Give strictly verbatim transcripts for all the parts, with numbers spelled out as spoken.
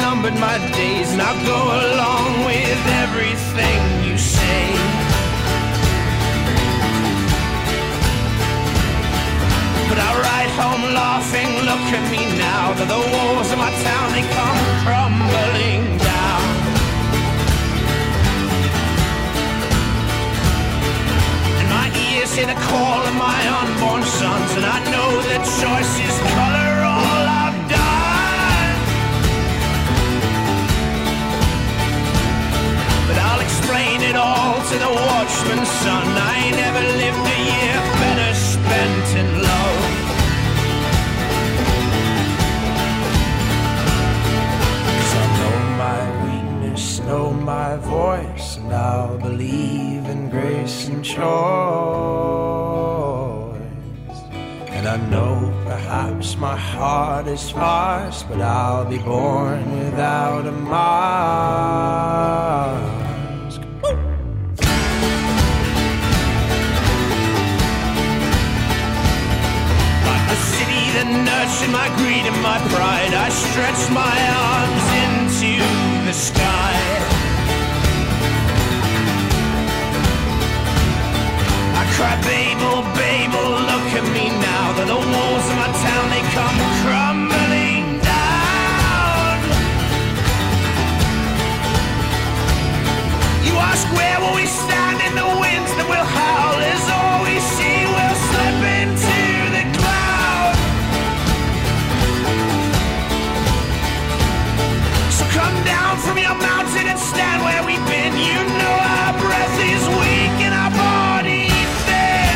numbered my days, and I'll go along with everything you say. But I ride home laughing, look at me now, that the walls of my town, they come crumbling down. And my ears hear the call of my unborn sons, and I know that choice is color all I've done. But I'll explain it all to the watchman's son. I ain't never lived a year better spent in love. Cause I know my weakness, know my voice, and I'll believe in grace and choice. And I know perhaps my heart is sparse, but I'll be born without a mask. Woo! Like the city that nurtured my greed and my pride, I stretch my arms into the sky. I cry, Babel, Babel, look at me now, that the walls of my town, they come crumbling down. You ask where will we stand in the winds that will howl, as all we see will slip into the cloud. So come down from your mountain and stand where we've been. You know our breath is weak and our body thin.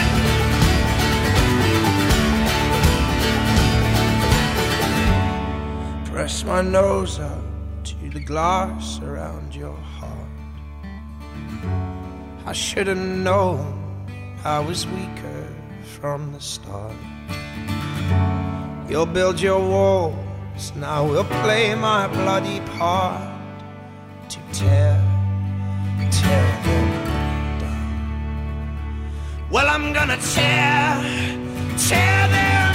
Press my nose up to the glass around your heart. I should have known I was weaker from the start. You'll build your walls, and I will play my bloody part to tear, tear them down. Well, I'm gonna tear, tear them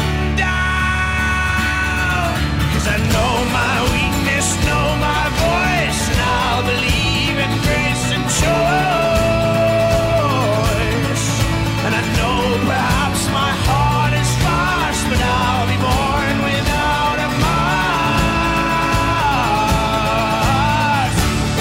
down. Cause I know my weakness, know my voice, and I'll believe in grace and choice. And I know perhaps my heart is fast, but I'll be born without a mask.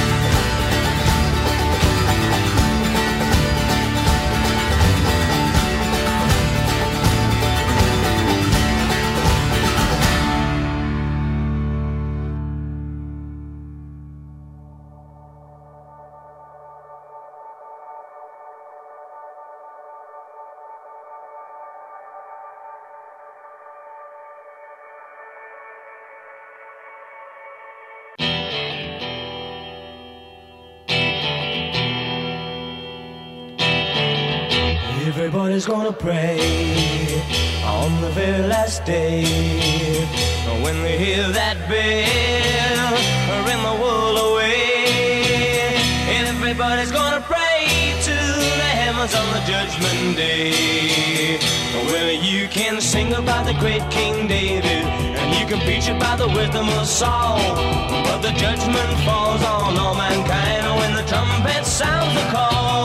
Everybody's gonna pray on the very last day. When they hear that bell, ring the world away. Everybody's gonna pray to the heavens on the judgment day. Well, you can sing about the great King David, and you can preach about the wisdom of Saul, but the judgment falls on all mankind when the trumpet sounds the call.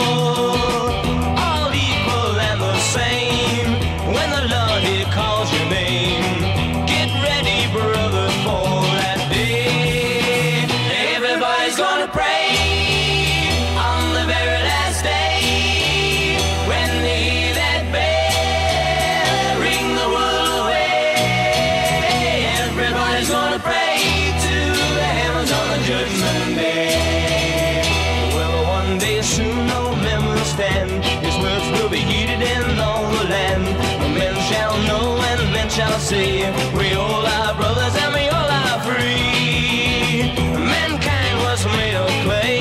Same when the Lord He calls your name. Get ready, brother, for that day. Everybody's gonna pray on the very last day. When they hear that bell, ring the world away. Everybody's gonna pray to the heavens on the judgment day. Well, one day soon no men will stand. His words will be heeded in all the land. Men shall know and men shall see, we all are brothers and we all are free. Mankind was made of clay,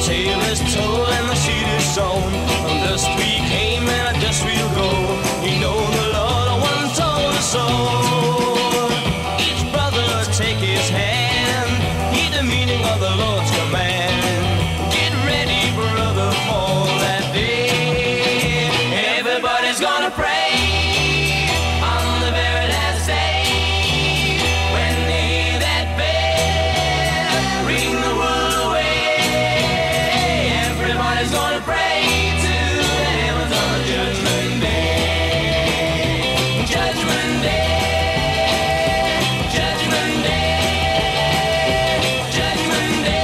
tale is told and the seed is sown. From dust we came and dust we'll go. We know the Lord one told us so. Each brother take his hand, heed the meaning of the Lord's command. Get ready, brother, for that day. Everybody's gonna pray on the very last day. When they hear that bell ring the world away, everybody's gonna pray to the heavens on the judgment day. Judgment day. Judgment day. Judgment day.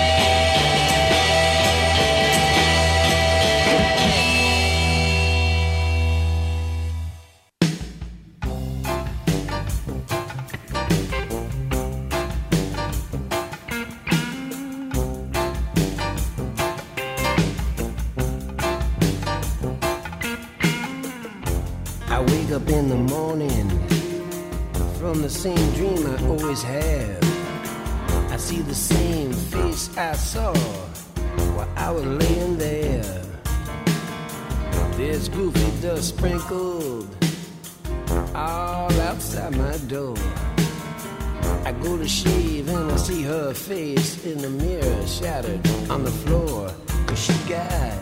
I wake up in the morning from the same dream I always have. I see the same face I saw while I was laying there. There's goofy dust sprinkled all outside my door. I go to shave and I see her face in the mirror shattered on the floor, 'cause she got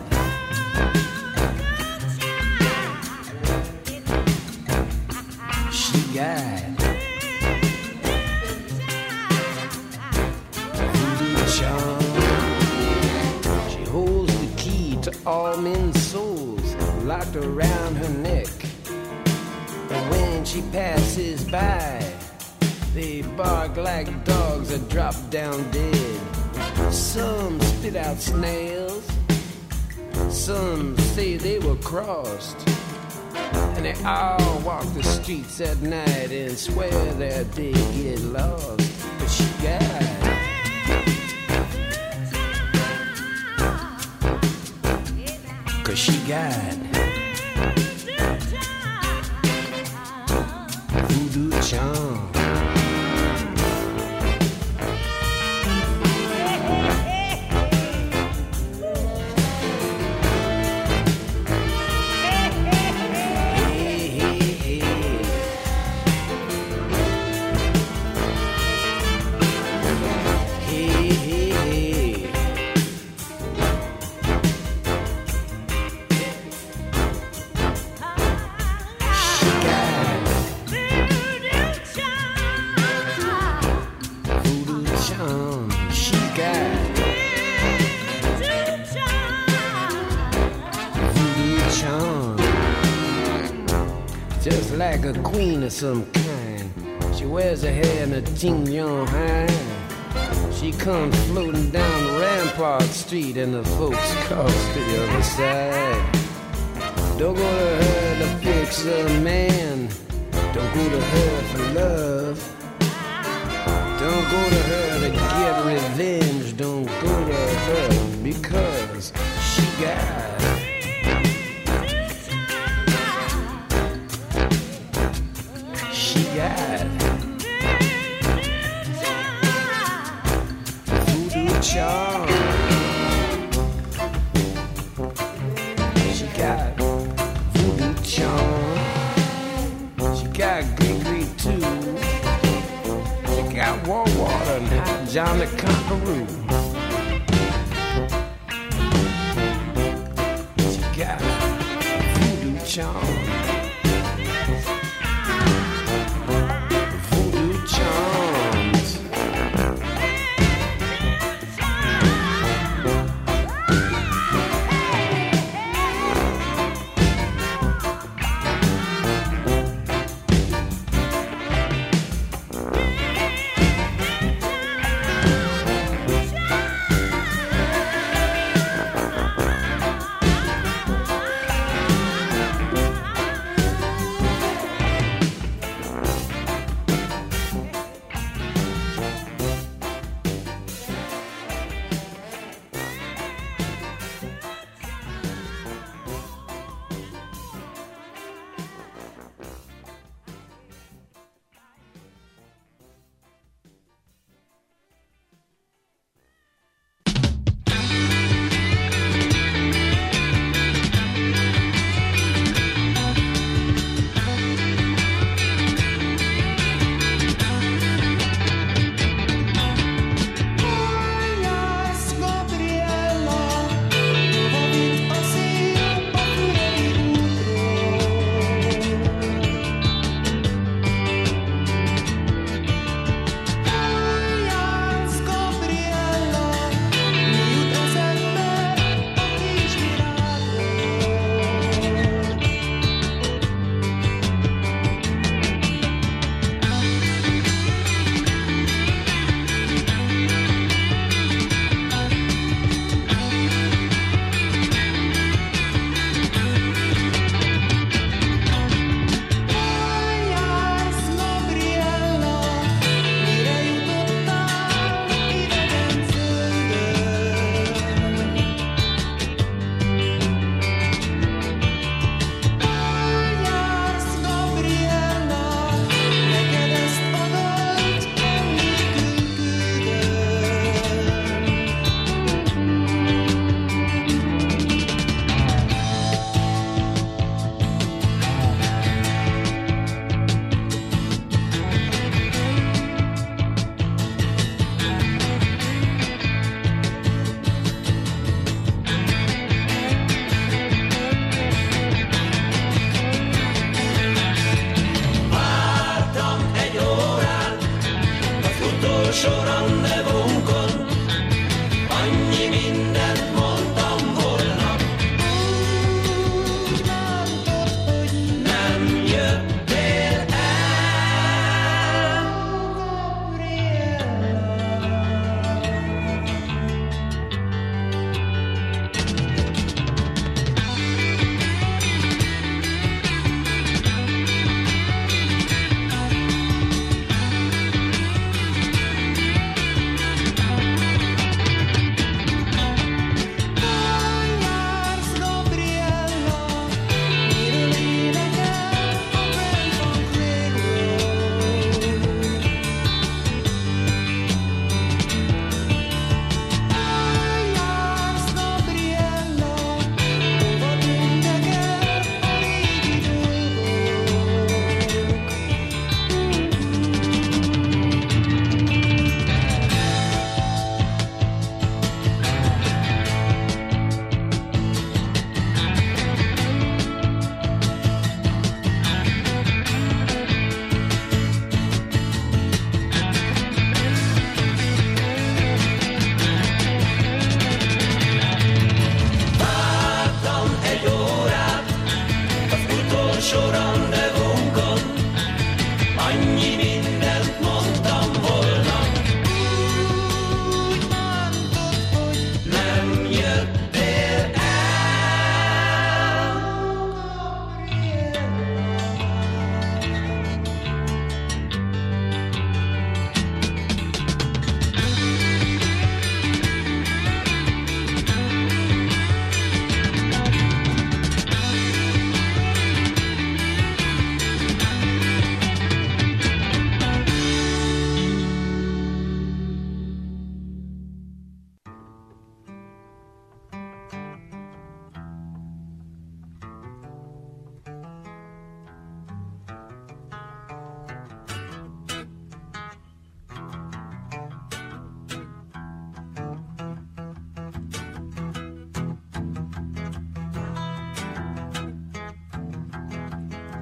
She got voodoo charm. She holds the key to all men's souls, locked around her neck. And when she passes by, they bark like dogs that drop down dead. Some spit out snails, some say they were crossed. And they all walk the streets at night and swear that they get lost. But she got Cause she got voodoo charm. Just like a queen of some kind, she wears her hair in a chignon high. She comes floating down Rampart Street and the folks cross to the other side. Don't go to her to fix a man, don't go to her for love. Don't go to her to get revenge, don't go to her because she got She got voodoo charm. She got voodoo charm. She got Gregory too. She got War Water and Hot John the Conqueror. She got voodoo charm.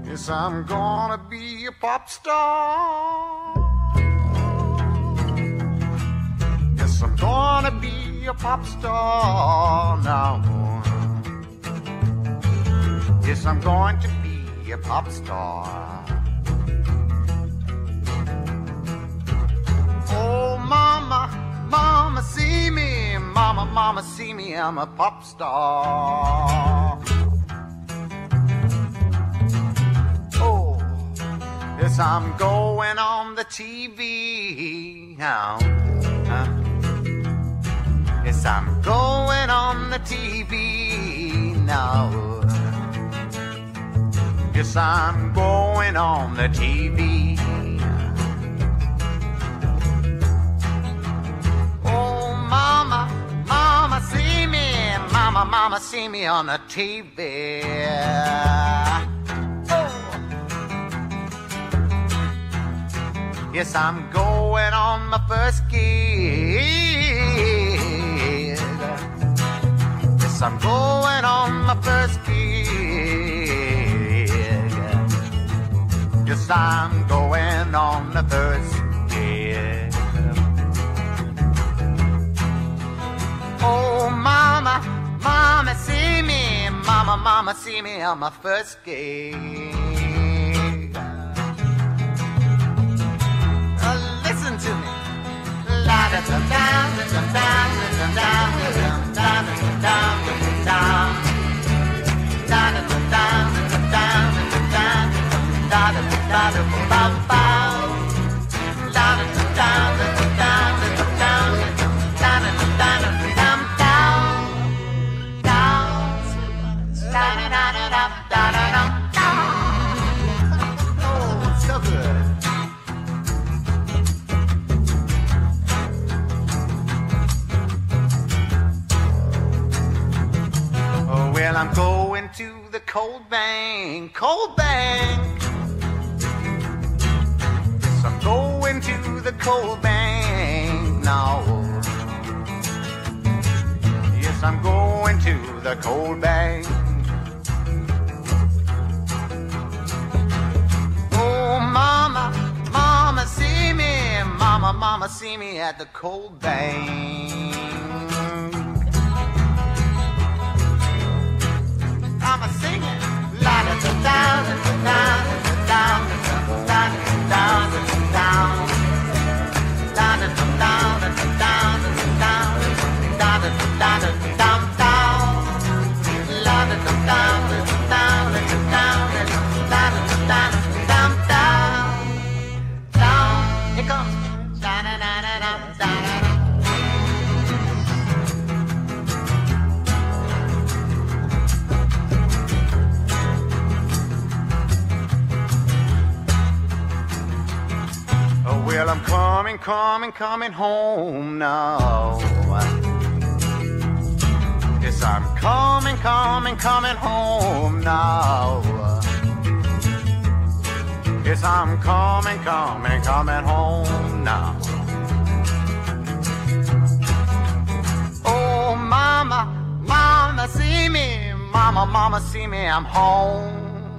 Yes, I'm gonna be a pop star. Yes, I'm gonna be a pop star now. Yes, I'm going to be a pop star. Oh, mama, mama, see me. Mama, mama, see me. I'm a pop star. Oh, yes, I'm going on the T V. Oh, uh, yes, I'm going on the T V now. Yes, I'm going on the T V. Oh, mama, mama, see me. Mama, mama, see me on the T V. Yes, I'm going on my first gig. Yes, I'm going on my first gig. Yes, I'm going on the first gig. Oh, mama, mama, see me. Mama, mama, see me on my first gig. Listen to me. La da da da da da da da da da da da da. Da da da da da da da da da da ba ba. La da da da da da da da da da da da da da da da. Oh, so good. Well, I'm going to the cold bank, cold bank. Yes, I'm going to the cold bank now. Yes, I'm going to the cold bank. Oh, mama, mama, see me. Mama, mama, see me at the cold bank. I'm a singing. La da da da da da da da da da. La da da da da da da da da da da da. La da da da da da da da. Here comes. Da da da da da da. Well, I'm coming, coming, coming home now. Yes, I'm coming, coming, coming home now. Yes, I'm coming, coming, coming home now. Oh, mama, mama, see me. Mama, mama, see me, I'm home.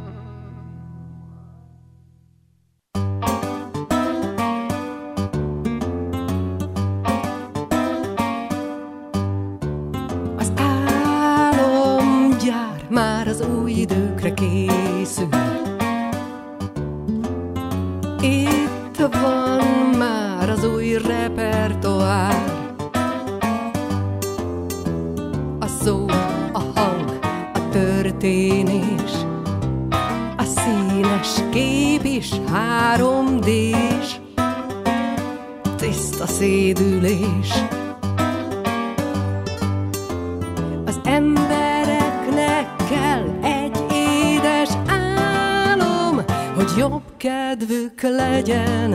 Már az új időkre készül. Itt van már az új repertoár. A szó, a hang, a történés, a színes kép is három dés, tiszta szédülés. Az embereknek kell egy édes álom, hogy jobb kedvük legyen,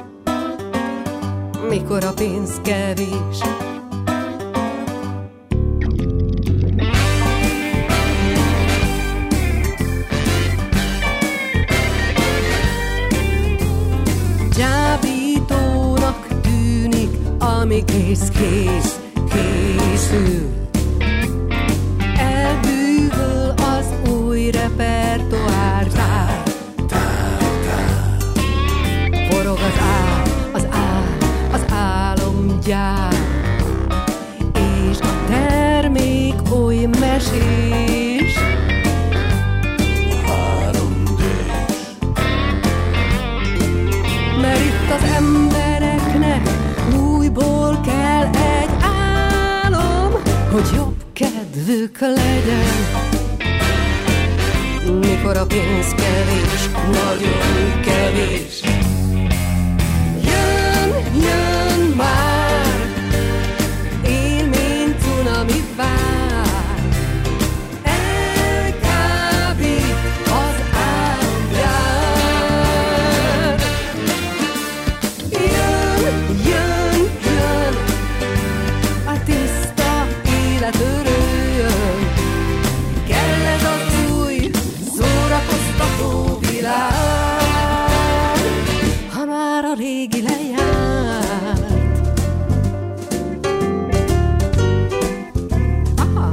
mikor a pénz kevés. Csábítónak tűnik, ami kész, kész, készül. Elbűvöl az új repertoár, tár, gyár, és a termék oly mesés. Mert itt az embereknek újból kell egy álom, hogy jobb kedvük legyen. Mikor a pénz kevés, nagyon kevés. Jön, jön már, élmény cunami vár, elkábít az álomgyár. Jön, jön, jön, a tiszta élet örüljön. Kell ez az új, szórakoztató világ, ha már a régi lejárt. Aha.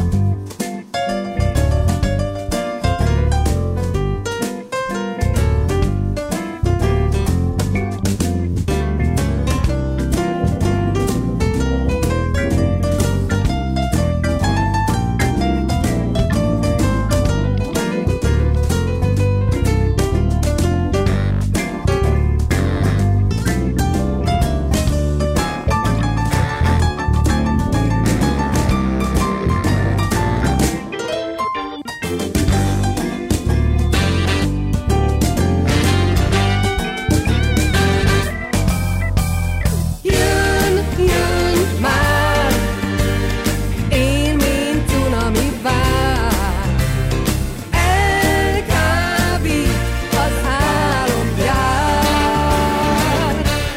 Jön, jön már, élmény cunami vár, elkábít az álomgyár.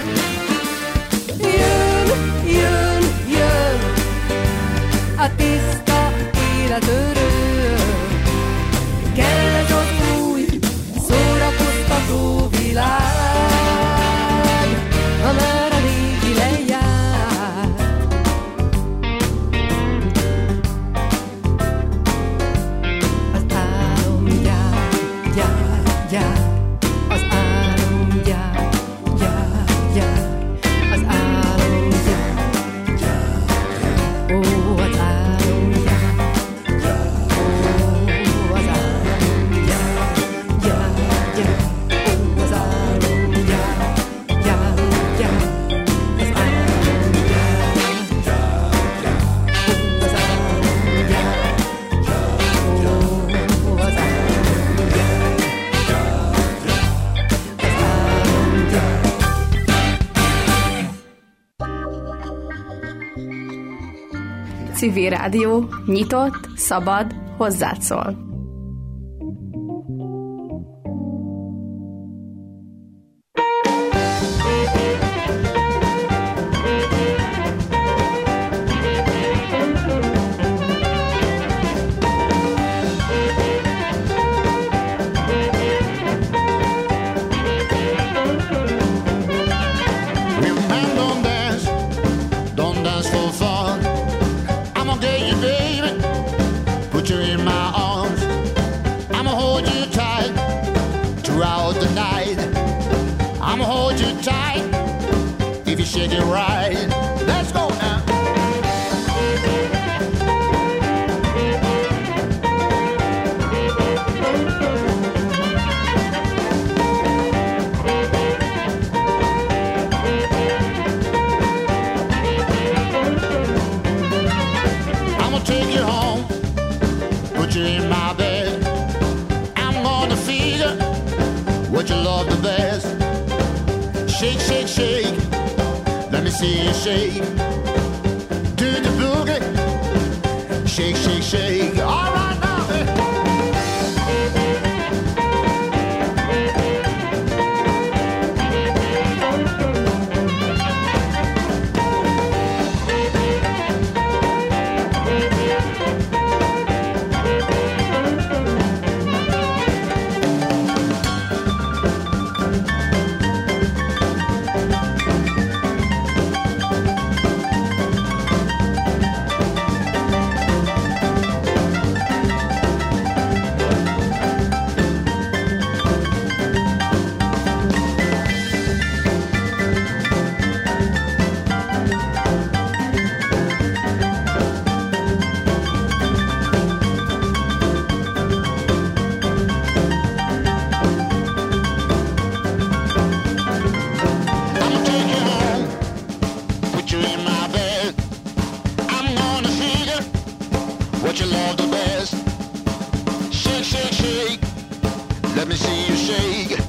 Jön, jön, jön, a tiszta élet öröm. Kell ez az új, szórakoztató világ, ha már a régi lejárt. Az álomgyár, gyár, gyár, az álomgyár, gyár, gyár, az álomgyár, gyár, gyár. Ó, az álomgyár, gyár, ó, az álomgyár, gyár, gyár, ó, az álomgyár, gyár, gyár, az Civil Rádió, nyitott, szabad, hozzád szól. Shake it right. Let's go now. I'm gonna take you home, put you in my bed. I'm gonna feed you what you love the best. Shake, shake, shake. Let me see you shake. Do the boogie. Shake, shake, shake. All right now. what you love the best. Shake, shake, shake. Let me see you shake.